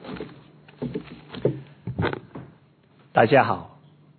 大家好，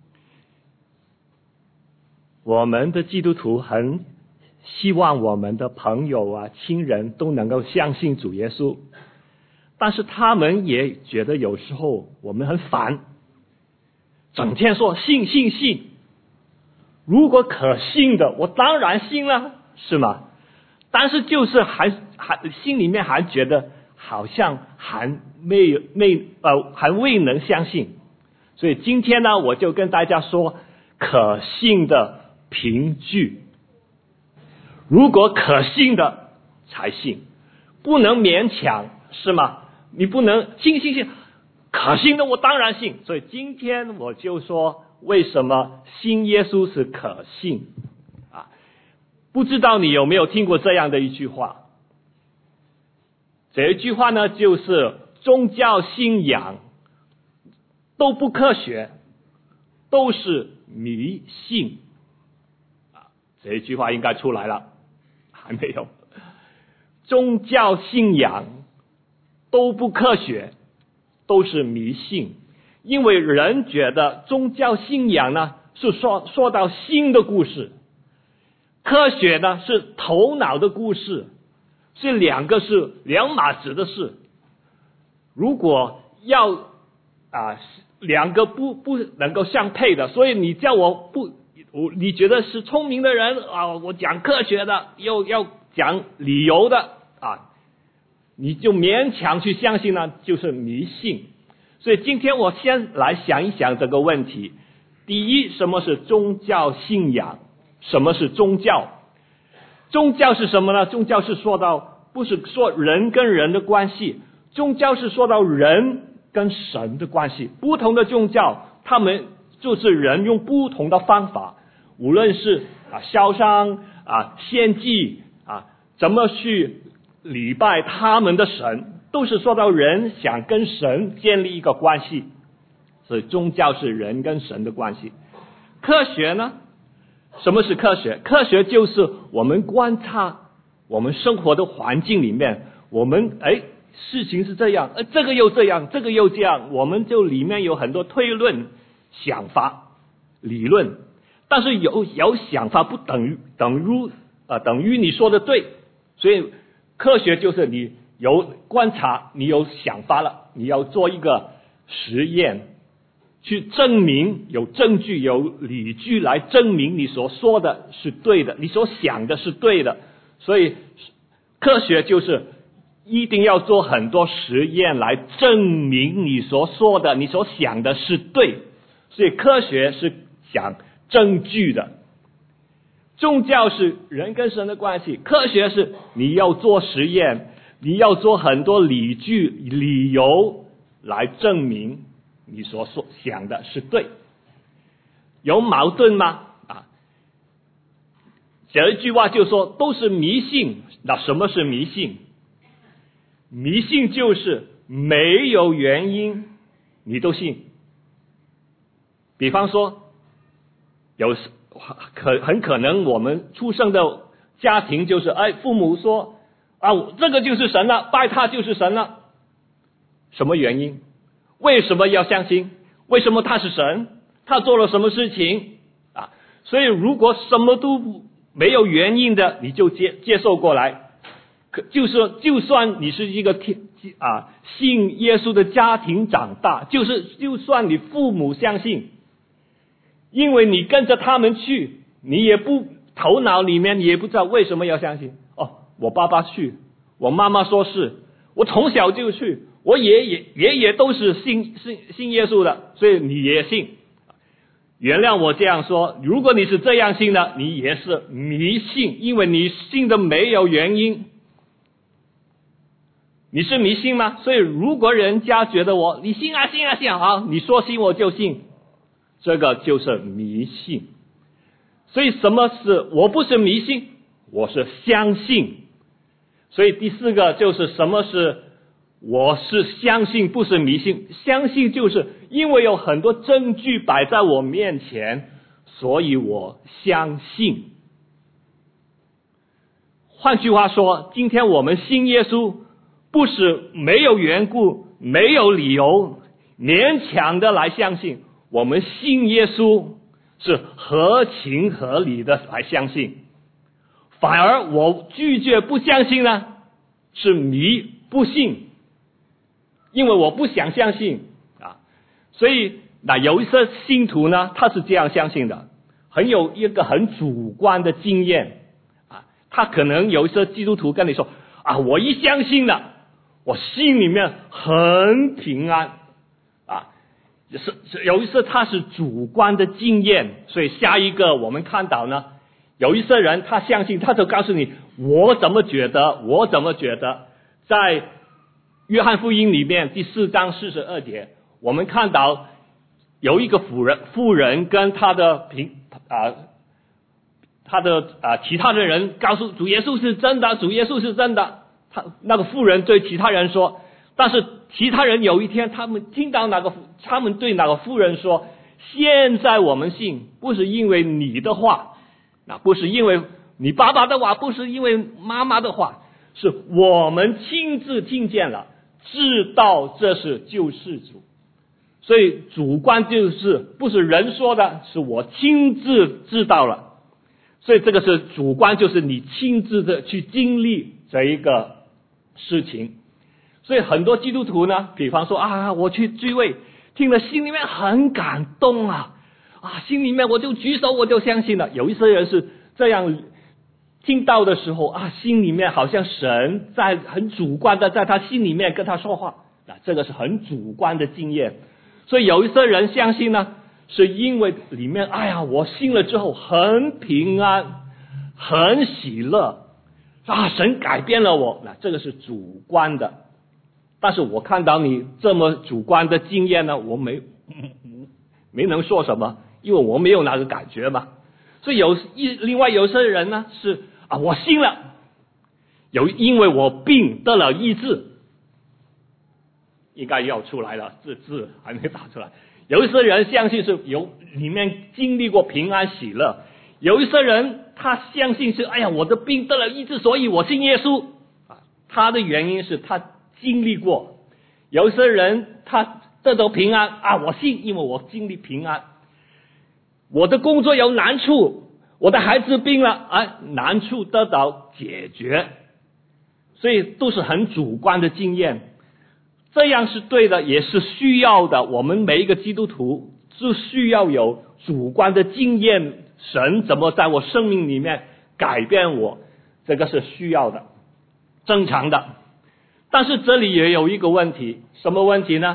我们的基督徒很希望我们的朋友亲人都能够相信主耶稣，但是他们也觉得有时候我们很烦，整天说信信信，如果可信的我当然信了，是吗？但是就是还心里面还觉得好像还未能相信。所以今天呢，我就跟大家说可信的凭据。如果可信的才信，不能勉强，是吗？你不能信，可信的我当然信。所以今天我就说为什么信耶稣是可信啊？不知道你有没有听过这样的一句话？这一句话呢，就是宗教信仰都不科学，都是迷信啊！这一句话应该出来了，还没有。宗教信仰都不科学，都是迷信，因为人觉得宗教信仰呢是说到新的故事，科学呢是头脑的故事，这两个是两码子的事。如果要两个不能够相配的，所以你叫你觉得是聪明的人我讲科学的，又要讲理由的你就勉强去相信呢，就是迷信。所以今天我先来想一想这个问题。第一，什么是宗教信仰？什么是宗教？宗教是什么呢？宗教是说到，不是说人跟人的关系，宗教是说到人跟神的关系。不同的宗教，他们就是人用不同的方法，无论是烧香献祭怎么去礼拜他们的神，都是说到人想跟神建立一个关系。所以宗教是人跟神的关系。科学呢？什么是科学？科学就是我们观察我们生活的环境里面，我们事情是这样，这个又这样，这个又这样，我们就里面有很多推论、想法、理论。但是有想法不等于你说的对，所以科学就是你有观察，你有想法了，你要做一个实验，去证明，有证据有理据来证明你所说的是对的，你所想的是对的。所以科学就是一定要做很多实验来证明你所说的你所想的是对。所以科学是讲证据的。宗教是人跟神的关系，科学是你要做实验，你要做很多理据理由来证明你所想的是对。有矛盾吗？这一句话就说都是迷信。那什么是迷信？迷信就是没有原因你都信。比方说很可能我们出生的家庭就是父母说这个就是神了，拜他就是神了。什么原因？为什么要相信？为什么他是神？他做了什么事情所以如果什么都没有原因的你就接受过来，就算你是一个信耶稣的家庭长大，就算你父母相信，因为你跟着他们去，你也不头脑里面你也不知道为什么要相信。我爸爸去，我妈妈说是，我从小就去，我爷爷都是信耶稣的，所以你也信。原谅我这样说，如果你是这样信的，你也是迷信，因为你信的没有原因。你是迷信吗？所以如果人家觉得你信好，你说信我就信，这个就是迷信。所以什么是我不是迷信，我是相信。所以第四个就是什么是我是相信，不是迷信。相信就是因为有很多证据摆在我面前，所以我相信。换句话说，今天我们信耶稣不是没有缘故， 没有理由勉强的来相信，我们信耶稣是合情合理的来相信。反而我拒绝不相信呢，是迷不信，因为我不想相信啊。所以那有一些信徒呢，他是这样相信的，有一个很主观的经验啊。他可能有一些基督徒跟你说啊，我一相信了，我心里面很平安啊。有一些他是主观的经验，所以下一个我们看到呢，有一些人他相信，他就告诉你我怎么觉得。在约翰福音里面第4章42节，我们看到有一个妇人跟他的其他的人告诉主耶稣是真的，主耶稣是真的。那个妇人对其他人说，但是其他人有一天他们对那个妇人说，现在我们信不是因为你的话，那不是因为你爸爸的话，不是因为妈妈的话，是我们亲自听见了，知道这是救世主。所以主观就是不是人说的，是我亲自知道了。所以这个是主观，就是你亲自的去经历这一个事情。所以很多基督徒呢，比方说啊，我去聚会听了心里面很感动啊，心里面我就举手，我就相信了。有一些人是这样听到的时候啊，心里面好像神在很主观的在他心里面跟他说话，这个是很主观的经验。所以有一些人相信呢，是因为里面我信了之后很平安，很喜乐神改变了我，这个是主观的。但是我看到你这么主观的经验呢，我没能说什么，因为我没有那个感觉嘛。所以另外有些人呢是我信了，因为我病得了医治，应该要出来了，这字还没打出来。有一些人相信是里面经历过平安喜乐，有一些人他相信是我的病得了医治，所以我信耶稣他的原因是他经历过。有一些人他得到平安我信，因为我经历平安。我的工作有难处，我的孩子病了难处得到解决。所以都是很主观的经验，这样是对的，也是需要的。我们每一个基督徒是需要有主观的经验，神怎么在我生命里面改变我，这个是需要的，正常的。但是这里也有一个问题，什么问题呢？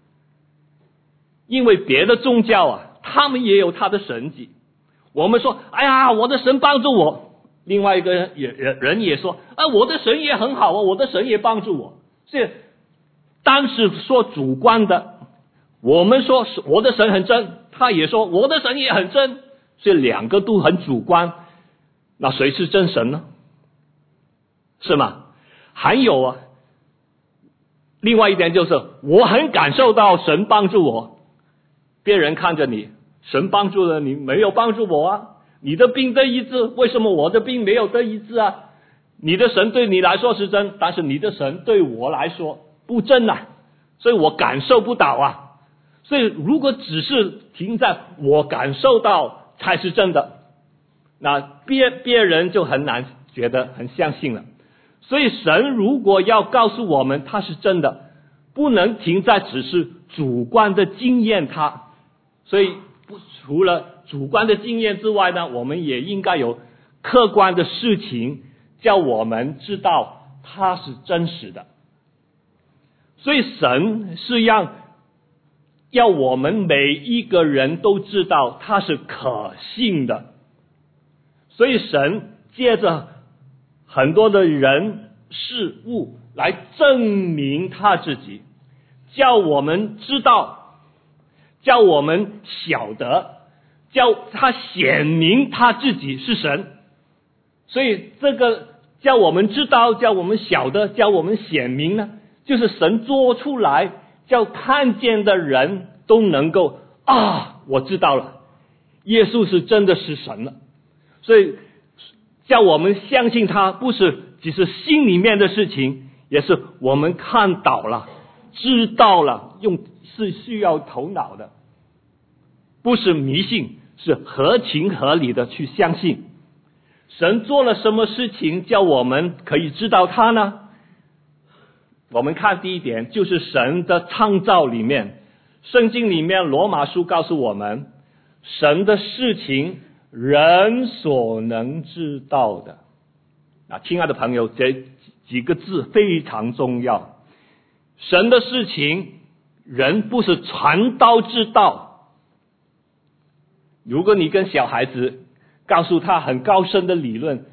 因为别的宗教他们也有他的神迹。我们说我的神帮助我，另外一个人也说我的神也很好我的神也帮助我。所以单是说主观的，我们说我的神很真，他也说我的神也很真，所以两个都很主观，那谁是真神呢？是吗？还有另外一点就是我很感受到神帮助我，别人看着你，神帮助了你，没有帮助我你的病得医治，为什么我的病没有得医治你的神对你来说是真，但是你的神对我来说不真所以我感受不到所以如果只是停在我感受到才是真的，那别人就很难觉得很相信了。所以神如果要告诉我们他是真的，不能停在只是主观的经验所以除了主观的经验之外呢，我们也应该有客观的事情叫我们知道它是真实的。所以神是要我们每一个人都知道它是可信的。所以神借着很多的人事物来证明他自己，叫我们知道，叫我们晓得，叫他显明他自己是神。所以这个叫我们知道，叫我们晓得，叫我们显明呢，就是神做出来，叫看见的人都能够我知道了，耶稣是真的是神了。所以叫我们相信他，不是只是心里面的事情，也是我们看到了知道了，是需要头脑的，不是迷信，是合情合理的去相信。神做了什么事情叫我们可以知道他呢？我们看第一点，就是神的创造里面，圣经里面罗马书告诉我们，神的事情人所能知道的。亲爱的朋友，这几个字非常重要。神的事情人不是传道知道。如果你跟小孩子告诉他很高深的理论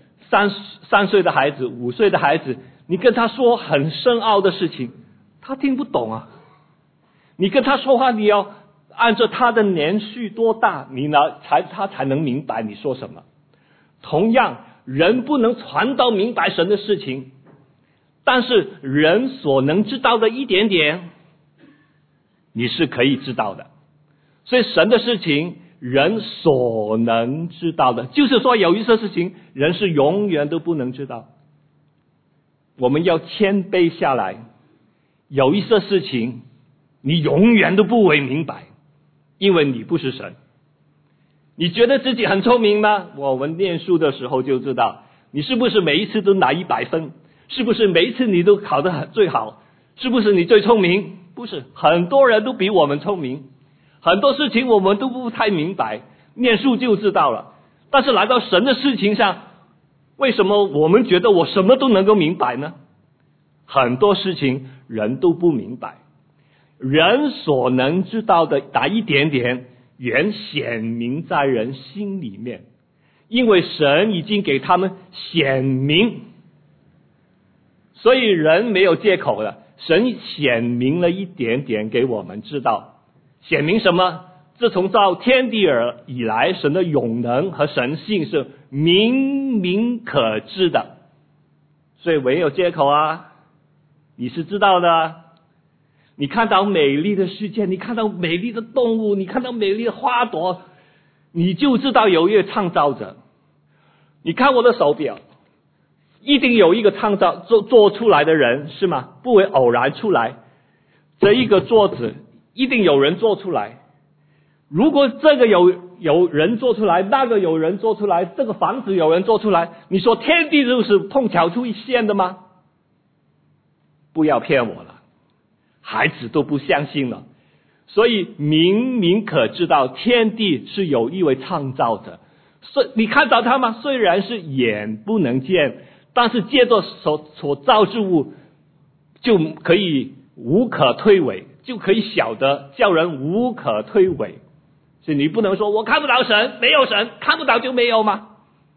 ，3岁的孩子5岁的孩子，你跟他说很深奥的事情，他听不懂啊。你跟他说话，你要按照他的年岁多大，他才能明白你说什么。同样，人不能传到明白神的事情，但是人所能知道的一点点，你是可以知道的。所以神的事情人所能知道的，就是说有一些事情人是永远都不能知道。我们要谦卑下来，有一些事情你永远都不会明白，因为你不是神。你觉得自己很聪明吗？我们念书的时候就知道，你是不是每一次都拿100分？是不是每一次你都考得最好？是不是你最聪明？不是，很多人都比我们聪明，很多事情我们都不太明白，念书就知道了。但是来到神的事情上，为什么我们觉得我什么都能够明白呢？很多事情人都不明白，人所能知道的那一点点，原显明在人心里面，因为神已经给他们显明，所以人没有借口了。神显明了一点点给我们知道，显明什么？自从造天地以来，神的永能和神性是明可知的，所以没有借口啊，你是知道的啊。你看到美丽的世界，你看到美丽的动物，你看到美丽的花朵，你就知道有一位创造者。你看我的手表，一定有一个创造做出来的人，是吗？不会偶然出来。这一个桌子一定有人做出来，如果这个有人做出来，那个有人做出来，这个房子有人做出来，你说天地就是碰巧出现的吗？不要骗我了，孩子都不相信了。所以明可知道天地是有一位创造者，你看到他吗？虽然是眼不能见，但是借着所造之物就可以无可推诿，就可以晓得，叫人无可推诿。所以你不能说我看不到神，没有神，看不到就没有吗？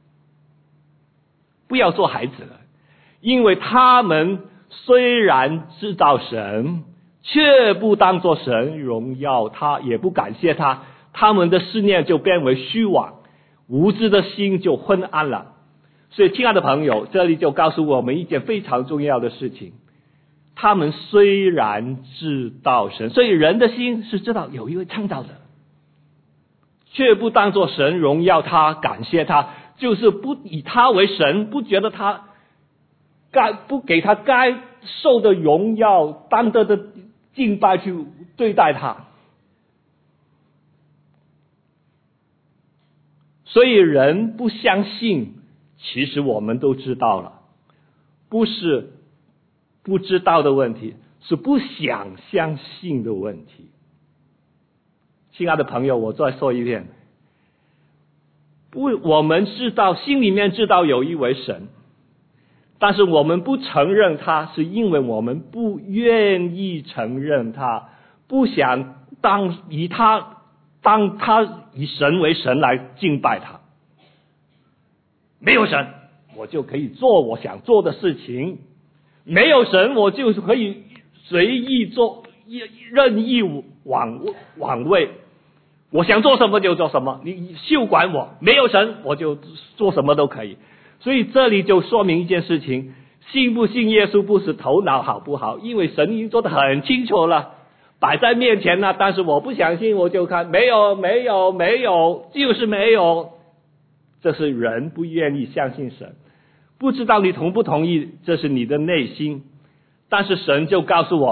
不要做孩子了，因为他们虽然知道神，却不当作神荣耀他，也不感谢他，他们的思念就变为虚妄，无知的心就昏暗了。所以亲爱的朋友，这里就告诉我们一件非常重要的事情，他们虽然知道神，所以人的心是知道有一位创造者，却不当作神荣耀他，感谢他，就是不以他为神，不觉得他不给他该受的荣耀，当得的敬拜去对待他。所以人不相信，其实我们都知道了，不是不知道的问题，是不想相信的问题。亲爱的朋友，我再说一遍，我们知道，心里面知道有一位神，但是我们不承认他，是因为我们不愿意承认他，不想以他以神为神来敬拜他。没有神，我就可以做我想做的事情；没有神，我就可以随意做，任意妄为。我想做什么就做什么，你休管我。没有神，我就做什么都可以。所以这里就说明一件事情，信不信耶稣不是头脑好不好，因为神已经做得很清楚了，摆在面前了，但是我不相信，我就看没有，就是没有。这是人不愿意相信神，不知道你同不同意，这是你的内心。但是神就告诉我们，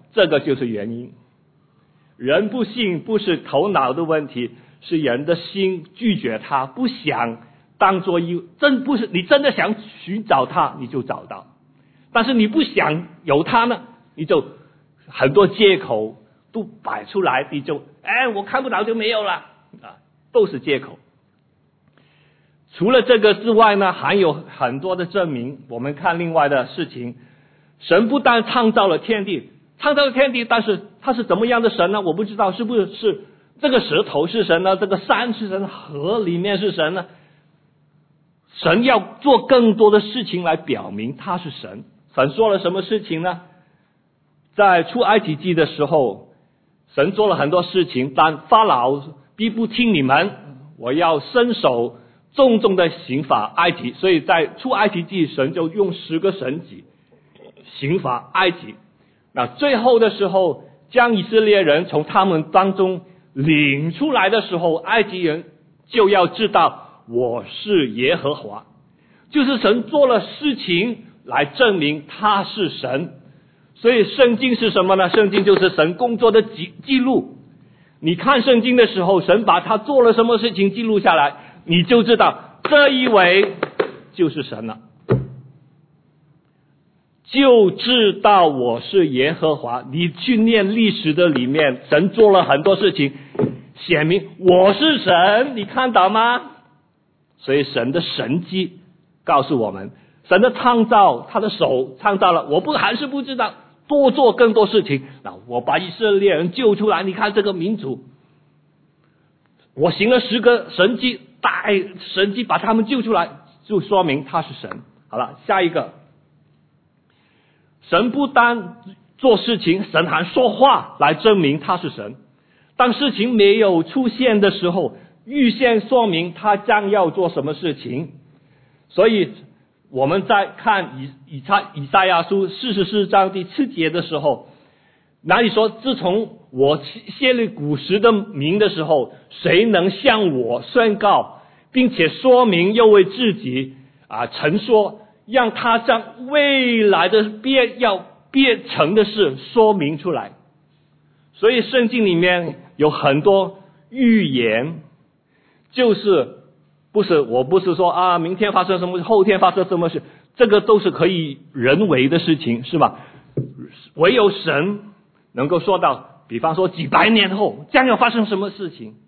这个就是原因。人不信不是头脑的问题，是人的心拒绝他，不想当作不是你真的想寻找他，你就找到；但是你不想有他呢，你就很多借口都摆出来，你就我看不到就没有了啊，都是借口。除了这个之外呢，还有很多的证明。我们看另外的事情，神不但创造了天地，但是他是怎么样的神呢？我不知道是不是这个石头是神呢？这个山是神，河里面是神呢？神要做更多的事情来表明他是神。神做了什么事情呢？在出埃及记的时候，神做了很多事情，但法老必不听你们，我要伸手重重的刑罚埃及。所以在出埃及记，神就用10个神迹刑罚埃及。那最后的时候，将以色列人从他们当中领出来的时候，埃及人就要知道我是耶和华，就是神做了事情来证明他是神。所以圣经是什么呢？圣经就是神工作的记录。你看圣经的时候，神把他做了什么事情记录下来，你就知道这一位就是神了，就知道我是耶和华。你去念历史的里面，神做了很多事情显明我是神，你看到吗？所以神的神迹告诉我们，神的创造，他的手创造了，我还是不知道，多做更多事情。那我把以色列人救出来，你看这个民族，我行了10个神迹，大神迹把他们救出来，就说明他是神。好了，下一个，神不单做事情，神还说话来证明他是神。当事情没有出现的时候，预先说明他将要做什么事情。所以我们在看以赛亚书44章第7节的时候，哪里说自从我设立古时的名的时候，谁能向我宣告，并且说明又为自己陈说，让他将未来的要变成的事说明出来。所以圣经里面有很多预言，就是我不是说明天发生什么事，后天发生什么事，这个都是可以人为的事情，是吧？唯有神能够说到，比方说几百年后将要发生什么事情，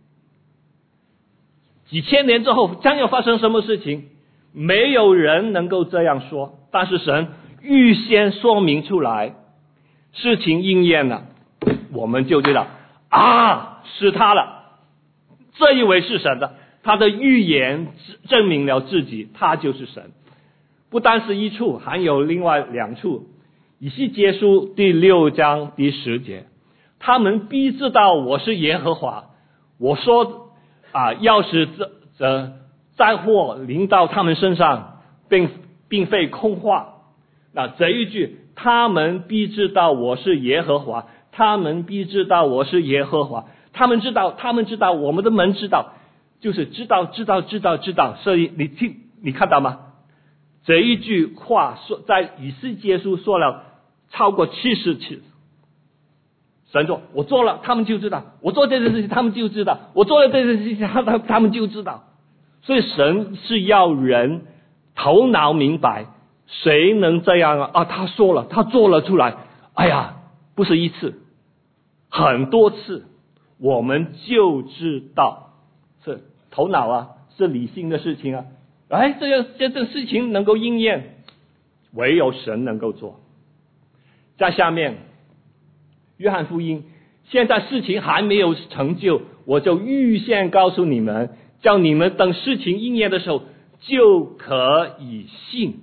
几千年之后将要发生什么事情，没有人能够这样说。但是神预先说明出来，事情应验了，我们就知道是他了，这一位是神的，他的预言证明了自己，他就是神。不单是一处，还有另外2处。以西结书第6章第10节，他们必知道我是耶和华，我说要使这灾祸临到他们身上，并非空话。那这一句，他们必知道我是耶和华，他们必知道我是耶和华，他们知道，我们的门知道，就是知道。所以你看到吗？这一句话说在以西结书说了超过70次。神说我做了，他们就知道；我做这件事情，他们就知道；我做了这件事情，他们就知道。所以神是要人头脑明白，谁能这样他说了，他做了出来，不是一次，很多次，我们就知道。是头脑是理性的事情这件事情能够应验，唯有神能够做。在下面约翰福音，现在事情还没有成就，我就预先告诉你们，叫你们等事情应验的时候就可以信。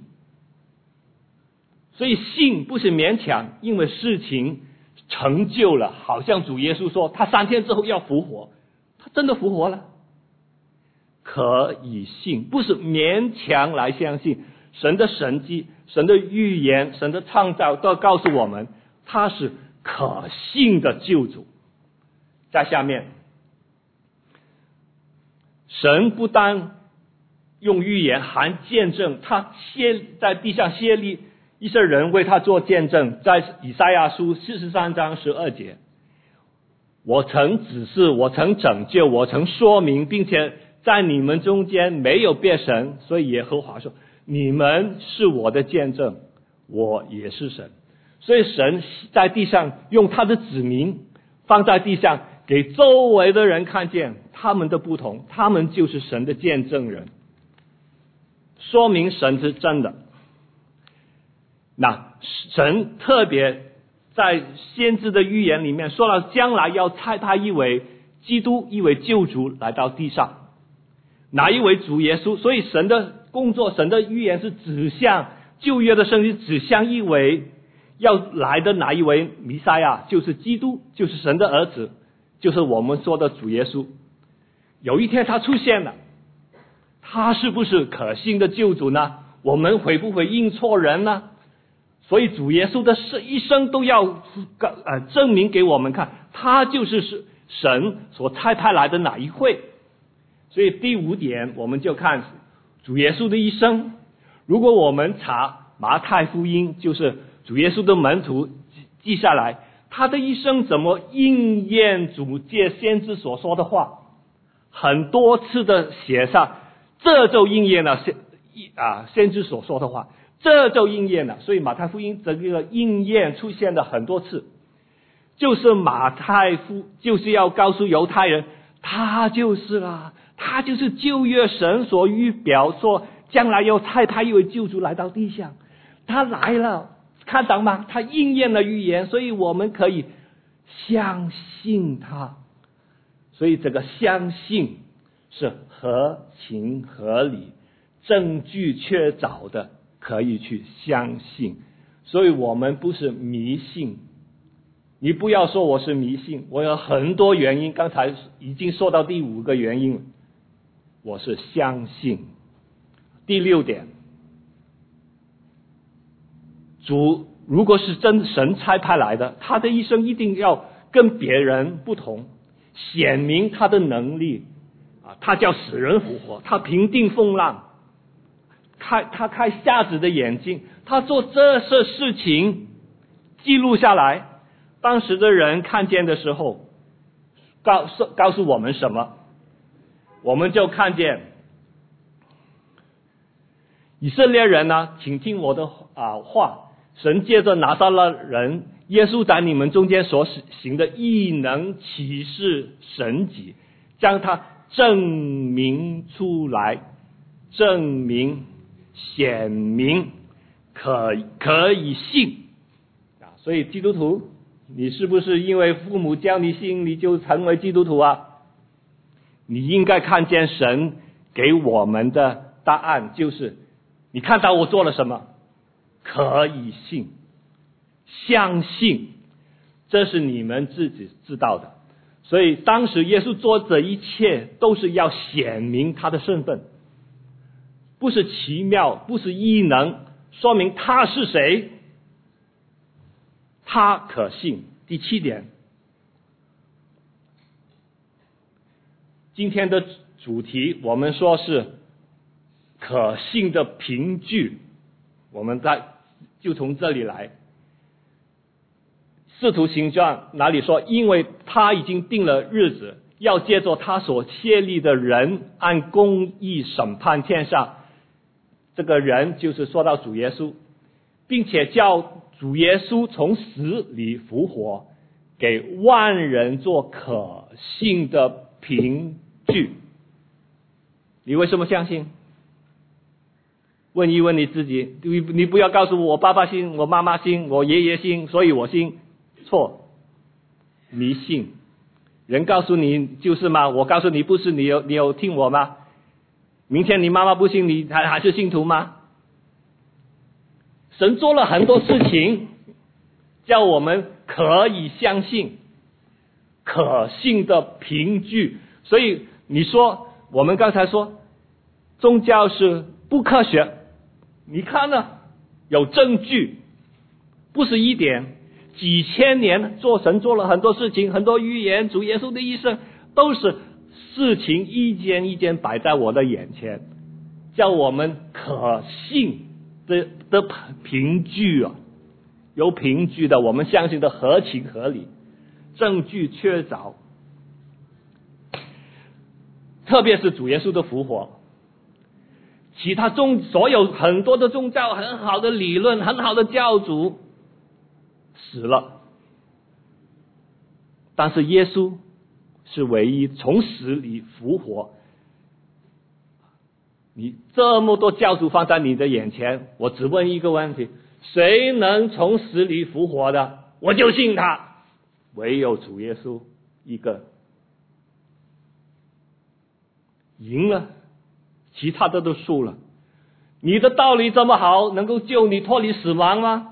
所以信不是勉强，因为事情成就了，好像主耶稣说他3天之后要复活，他真的复活了，可以信，不是勉强来相信。神的神迹，神的预言，神的创造都告诉我们他是可信的救主。在下面，神不单用预言还见证他在地上设立一些人为他做见证，在以赛亚书43章12节，我曾指示，我曾拯救，我曾说明，并且在你们中间没有别神，所以耶和华说，你们是我的见证，我也是神。所以神在地上用他的子民放在地上，给周围的人看见他们的不同，他们就是神的见证人，说明神是真的。那神特别在先知的预言里面说了，将来要差派一位基督，一位救主来到地上。哪一位？主耶稣。所以神的工作，神的预言是指向旧约的圣经，指向一位要来的哪一位弥赛亚，就是基督，就是神的儿子，就是我们说的主耶稣。有一天他出现了，他是不是可信的救主呢？我们会不会认错人呢？所以主耶稣的一生都要证明给我们看，他就是神所差派来的哪一位。所以第5点，我们就看主耶稣的一生。如果我们查马太福音，就是主耶稣的门徒记下来，他的一生怎么应验主借先知所说的话，很多次的写上，这就应验了先知所说的话，这就应验了。所以马太福音这个应验出现了很多次，就是马太就是要告诉犹太人，他就是啦，他就是旧约神所预表说将来要差派一位救主来到地上，他来了，看到吗？他应验了预言，所以我们可以相信他。所以这个相信是合情合理，证据确凿的，可以去相信。所以我们不是迷信。你不要说我是迷信，我有很多原因，刚才已经说到第5个原因了，我是相信。第6点，主如果是真神差派来的，他的一生一定要跟别人不同，显明他的能力他叫死人复活，他平定风浪，他开瞎子的眼睛，他做这些事情记录下来，当时的人看见的时候告诉我们什么？我们就看见以色列人呢，请听我的话，神借着拿撒勒人耶稣在你们中间所行的异能奇事神迹，将它证明出来，证明显明，可以信所以基督徒，你是不是因为父母教你信，你就成为基督徒啊？你应该看见神给我们的答案，就是你看到我做了什么，可以信，相信，这是你们自己知道的。所以当时耶稣做这一切都是要显明他的身份，不是奇妙，不是异能，说明他是谁，他可信。第7点，今天的主题我们说是可信的凭据，我们就从这里来。使徒行传哪里说，因为他已经定了日子，要借着他所设立的人按公义审判天上，这个人就是说到主耶稣，并且叫主耶稣从死里复活，给万人做可信的凭据。你为什么相信？问一问你自己，你不要告诉我爸爸信，我妈妈信，我爷爷信，所以我信。错，迷信。人告诉你就是吗？我告诉你不是，你有听我吗？明天你妈妈不信，你还是信徒吗？神做了很多事情，叫我们可以相信，可信的凭据。所以你说，我们刚才说宗教是不科学，你看呢，有证据，不是一点，几千年神做了很多事情，很多预言，主耶稣的一生都是事情一件一件摆在我的眼前，叫我们可信， 的凭据啊，有凭据的，我们相信的合情合理，证据确凿。特别是主耶稣的复活，其他所有很多的宗教很好的理论，很好的教主死了，但是耶稣是唯一从死里复活。你这么多教主放在你的眼前，我只问一个问题：谁能从死里复活的？我就信他，唯有主耶稣一个。赢了，其他的都输了。你的道理这么好，能够救你脱离死亡吗？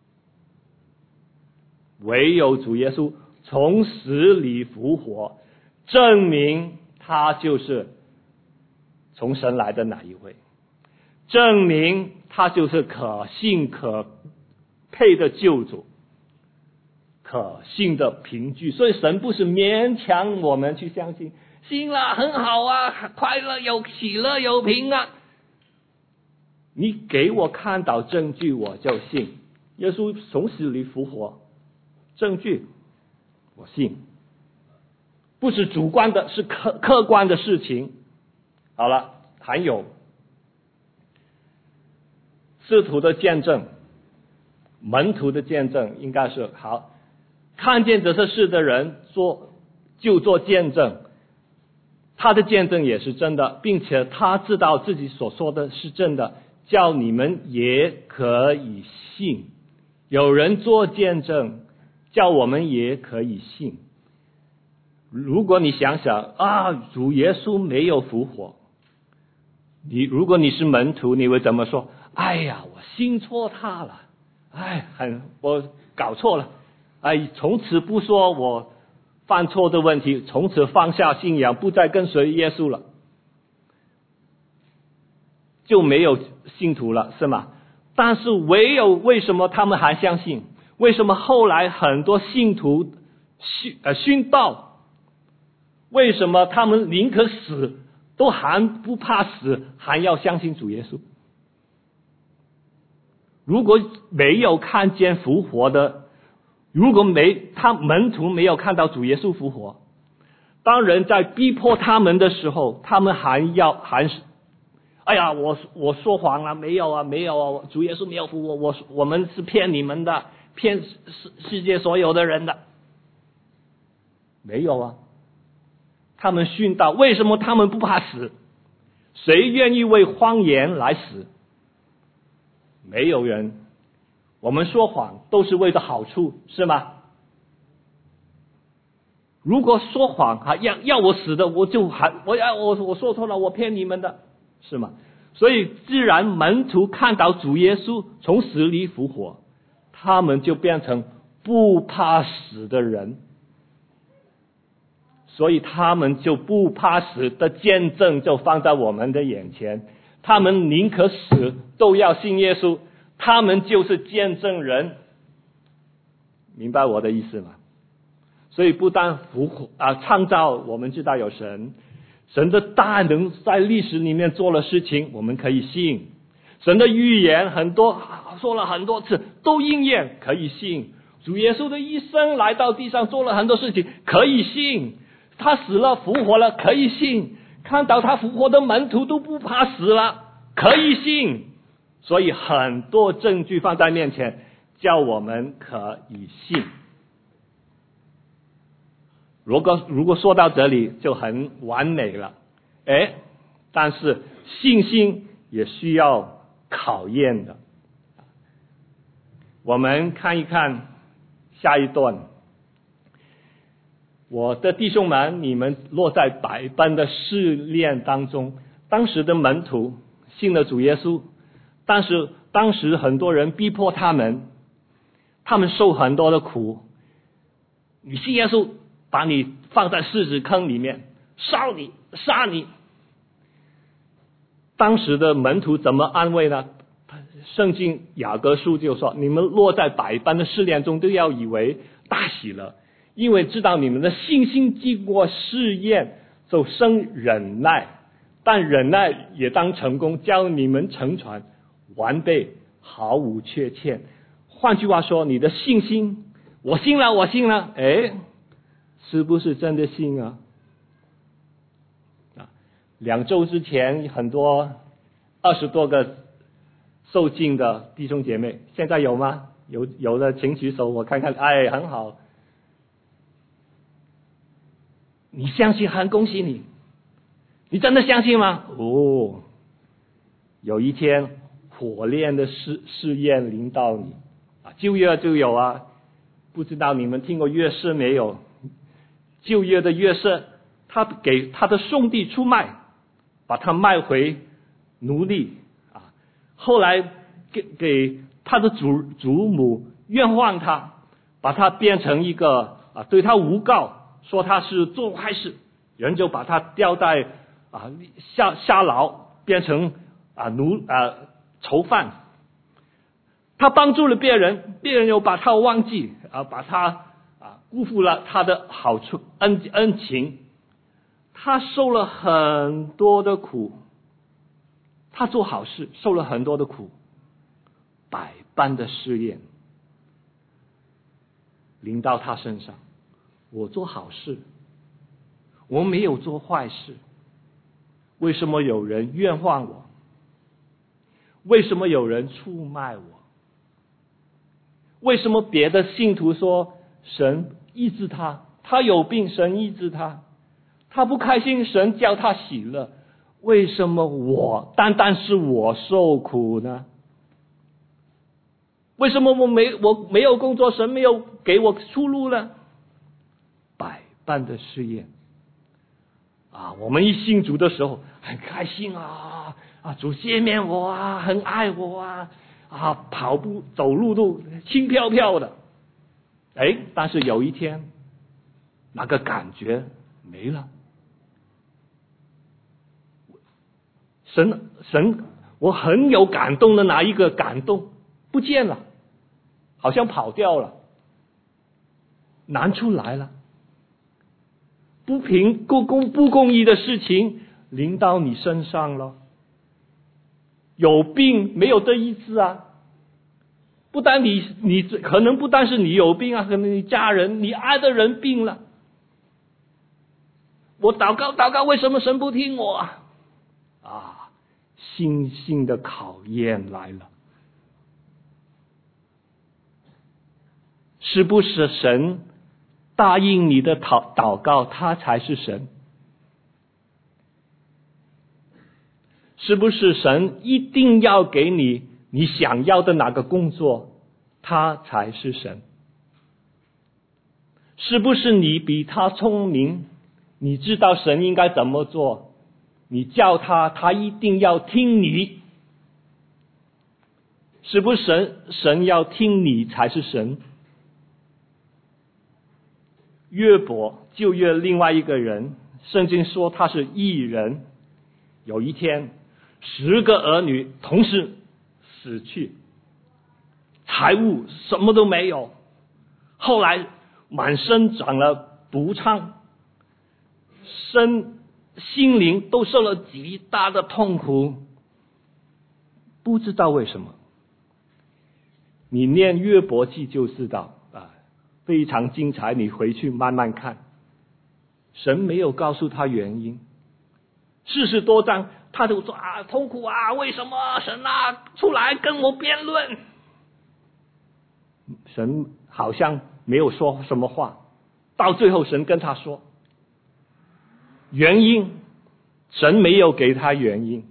唯有主耶稣从死里复活，证明他就是从神来的哪一位，证明他就是可信可配的救主，可信的凭据。所以神不是勉强我们去相信，信了很好啊，快乐有喜乐有平安，你给我看到证据我就信。耶稣从死里复活，证据我信，不是主观的，是客观的事情。好了，还有使徒的见证，门徒的见证，应该是好，看见这些事的人就做见证，他的见证也是真的，并且他知道自己所说的是真的，叫你们也可以信。有人做见证，叫我们也可以信。如果你想想啊，主耶稣没有复活，如果你是门徒，你会怎么说？哎呀，我信错他了，我搞错了，从此不说我犯错的问题，从此放下信仰，不再跟随耶稣了，就没有信徒了，是吗？但是为什么他们还相信？为什么后来很多信徒殉道？为什么他们宁可死都还不怕死，还要相信主耶稣？如果没有看见复活的，如果门徒没有看到主耶稣复活，当人在逼迫他们的时候，他们还是哎呀，我说谎了，没有啊，主耶稣没有复活，我们是骗你们的，骗世界所有的人的。没有啊，他们殉道，为什么他们不怕死？谁愿意为谎言来死？没有人。我们说谎都是为了好处，是吗？如果说谎要我死的，我说错了，我骗你们的，是吗？所以自然门徒看到主耶稣从死里复活，他们就变成不怕死的人，所以他们就不怕死的见证就放在我们的眼前，他们宁可死都要信耶稣，他们就是见证人，明白我的意思吗？所以不但创造，我们知道有神的大能在历史里面做了事情，我们可以信。神的预言说了很多次都应验，可以信。主耶稣的一生来到地上做了很多事情，可以信。他死了复活了，可以信。看到他复活的门徒都不怕死了，可以信。所以很多证据放在面前，叫我们可以信。如果说到这里就很完美了，但是信心也需要考验的。我们看一看下一段。我的弟兄们，你们落在百般的试炼当中。当时的门徒信了主耶稣，但是当时很多人逼迫他们受很多的苦。你信耶稣，把你放在狮子坑里面，烧你杀你。当时的门徒怎么安慰呢？圣经雅各书就说，你们落在百般的试炼中，都要以为大喜了，因为知道你们的信心经过试验，就生忍耐，但忍耐也当成功，叫你们成全完备， 毫无缺欠。换句话说，你的信心，我信了，我信了，是不是真的信啊？2周之前，很多20多个受浸的弟兄姐妹，现在有吗？有的请举手，我看看。很好，你相信，很恭喜你。你真的相信吗？有一天火炼的试验临到你旧约就有啊，不知道你们听过约瑟没有？旧约的约瑟，他给他的兄弟出卖，把他卖回奴隶后来给他的祖母冤枉他，把他变成一个对他诬告，说他是做坏事，人就把他吊在下牢，变成囚犯。他帮助了别人，别人又把他忘记把他辜负了他的好处恩情。他受了很多的苦，他做好事受了很多的苦，百般的试验临到他身上。我做好事，我没有做坏事，为什么有人冤枉我？为什么有人出卖我？为什么别的信徒说神医治他，他有病神医治他，他不开心神叫他喜乐，为什么单单是我受苦呢？为什么我没有工作，神没有给我出路呢？百般的试验我们一信主的时候很开心主赦免我很爱我跑步走路都轻飘飘的。但是有一天那个感觉没了，神我很有感动的那一个感动不见了，好像跑掉了，拿出来了。不公义的事情临到你身上了，有病没有得医治不单你可能不单是你有病可能你家人你爱的人病了，我祷告为什么神不听我信心的考验来了。是不是神答应你的祷告他才是神？是不是神一定要给你想要的哪个工作他才是神？是不是你比他聪明，你知道神应该怎么做，你叫他一定要听你？是不是神要听你才是神？约伯旧约另外一个人，圣经说他是义人，有一天10个儿女同时死去，财物什么都没有，后来满身长了毒疮，心灵都受了极大的痛苦，不知道为什么。你念约伯记就知道非常精彩，你回去慢慢看。神没有告诉他原因，40多章他就说痛苦为什么神出来跟我辩论？神好像没有说什么话，到最后神跟他说原因，神没有给他原因，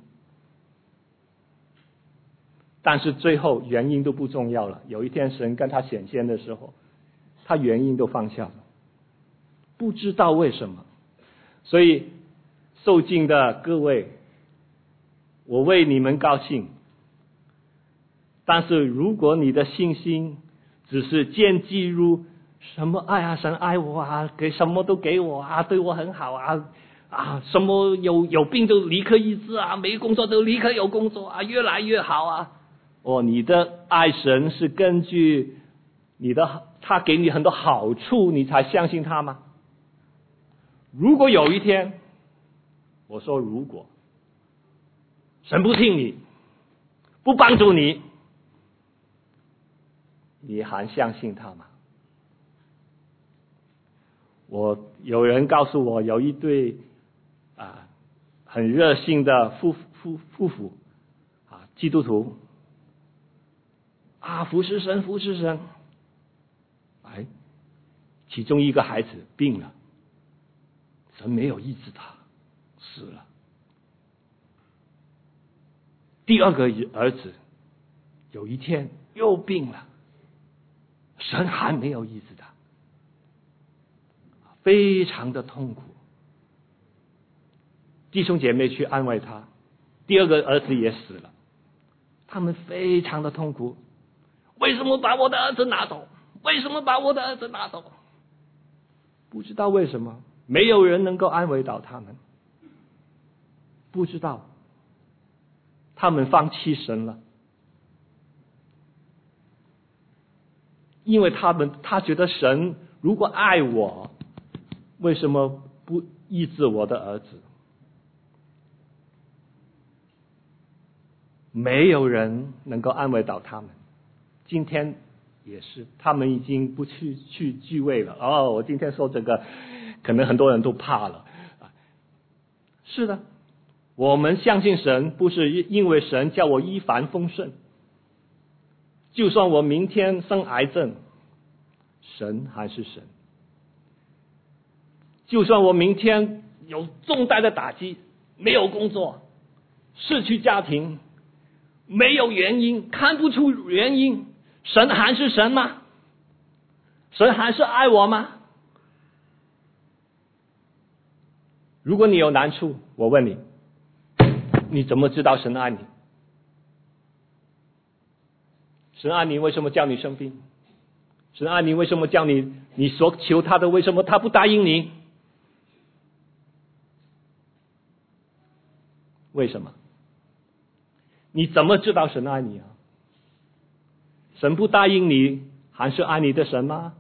但是最后原因都不重要了。有一天神跟他显现的时候，他原因都放下了，不知道为什么。所以受浸的各位，我为你们高兴，但是如果你的信心只是建基于什么神爱我给什么都给我对我很好什么有病就立刻医治没工作就立刻有工作越来越好你的爱神是根据他给你很多好处你才相信他吗？如果有一天，我说如果神不听你，不帮助你， 你还相信他吗？有人告诉我，有一对很热心的夫妇基督徒服侍神。其中一个孩子病了，神没有医治他，死了。第二个儿子有一天又病了，神还没有医治他，非常的痛苦。弟兄姐妹去安慰他，第二个儿子也死了，他们非常的痛苦。为什么把我的儿子拿走？为什么把我的儿子拿走？不知道为什么，没有人能够安慰到他们。不知道，他们放弃神了，因为他觉得神如果爱我，为什么不医治我的儿子？没有人能够安慰到他们。今天也是，他们已经不去聚会了。我今天说这个，可能很多人都怕了。是的，我们相信神，不是因为神叫我一帆风顺。就算我明天生癌症，神还是神。就算我明天有重大的打击，没有工作，失去家庭，没有原因，看不出原因，神还是神吗？神还是爱我吗？如果你有难处，我问你，你怎么知道神爱你？神爱你，为什么叫你生病？神爱你，为什么叫你所求他的，为什么他不答应你？为什么？你怎么知道神爱你啊？神不答应你，还是爱你的神吗？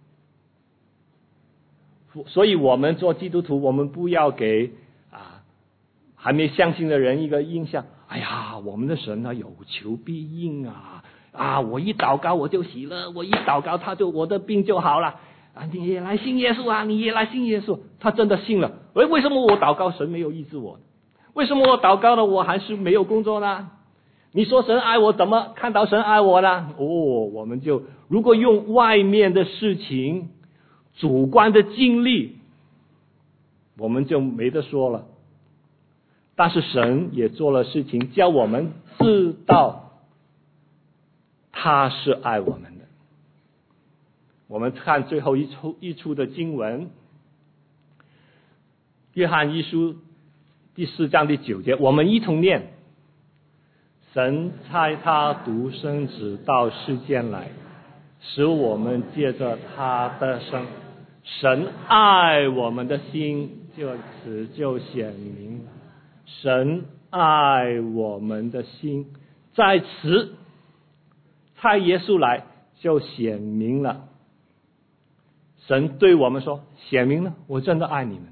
所以我们做基督徒，我们不要给还没相信的人一个印象，我们的神有求必应我一祷告我就喜乐，我一祷告我的病就好了你也来信耶稣你也来信耶稣。他真的信了，为什么我祷告神没有医治我？为什么我祷告了我还是没有工作呢？你说神爱我，怎么看到神爱我呢？我们就如果用外面的事情主观的经历，我们就没得说了。但是神也做了事情，叫我们知道他是爱我们的。我们看最后一处的经文，约翰一书第4章第9节，我们一同念：神差他独生子到世间来，使我们借着他的生，神爱我们的心就此就显明了。神爱我们的心在此差耶稣来就显明了。神对我们说，显明了，我真的爱你们。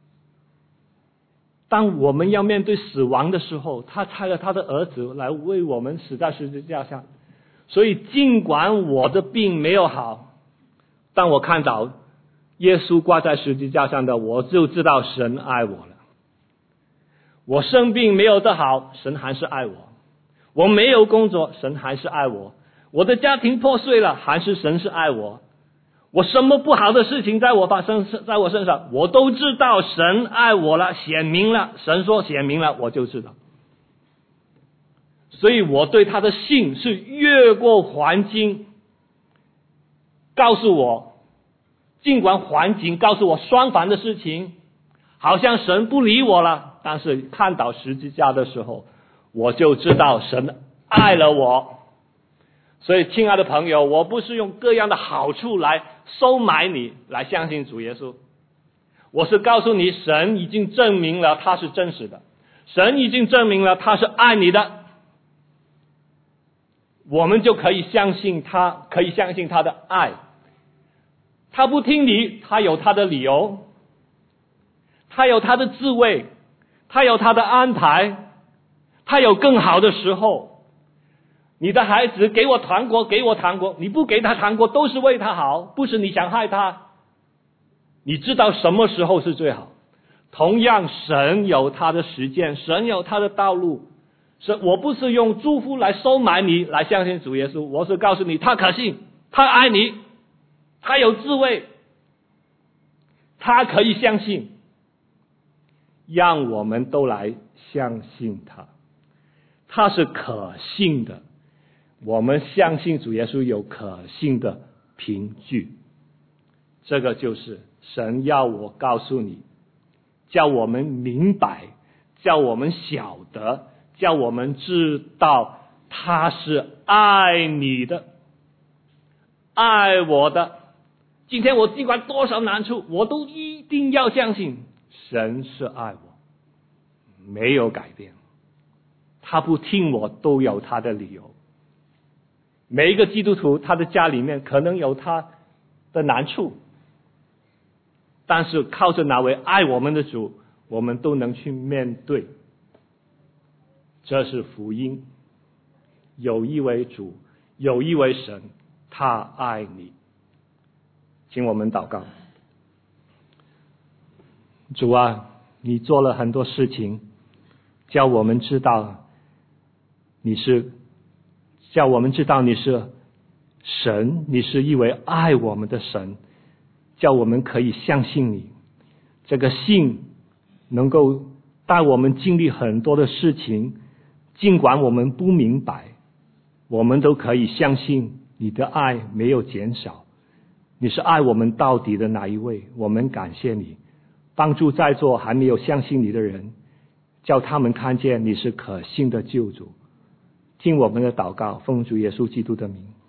当我们要面对死亡的时候，他差了他的儿子来为我们死在十字架上。所以尽管我的病没有好，当我看到耶稣挂在十字架上的，我就知道神爱我了。我生病没有得好，神还是爱我。我没有工作，神还是爱我。我的家庭破碎了，还是神是爱我。我什么不好的事情在我身上，我都知道神爱我了，显明了。神说显明了，我就知道。所以我对他的信是越过环境告诉我，尽管环境告诉我相反的事情，好像神不理我了，但是看到十字架的时候，我就知道神爱了我。所以亲爱的朋友，我不是用各样的好处来收买你来相信主耶稣，我是告诉你，神已经证明了他是真实的，神已经证明了他是爱你的，我们就可以相信他，可以相信他的爱。他不听你，他有他的理由，他有他的智慧，他有他的安排，他有更好的时候。 你的孩子给我糖果，给我糖果，你不给他糖果都是为他好，不是你想害他。你知道什么时候是最好。同样，神有他的实践，神有他的道路。我不是用祝福来收买你来相信主耶稣，我是告诉你他可信，他爱你，他有智慧，他可以相信。让我们都来相信他，他是可信的。我们相信主耶稣有可信的凭据。这个就是神要我告诉你，叫我们明白，叫我们晓得，叫我们知道他是爱你的，爱我的。今天我尽管多少难处，我都一定要相信神是爱我，没有改变。他不听我都有他的理由。每一个基督徒他的家里面可能有他的难处，但是靠着那位爱我们的主，我们都能去面对。这是福音。有一位主，有一位神，他爱你。请我们祷告。主啊，你做了很多事情，叫我们知道你是神，你是一位爱我们的神，叫我们可以相信你。这个信能够带我们经历很多的事情，尽管我们不明白，我们都可以相信你的爱没有减少。你是爱我们到底的那一位，我们感谢你。帮助在座还没有相信你的人，叫他们看见你是可信的救主。听我们的祷告，奉主耶稣基督的名。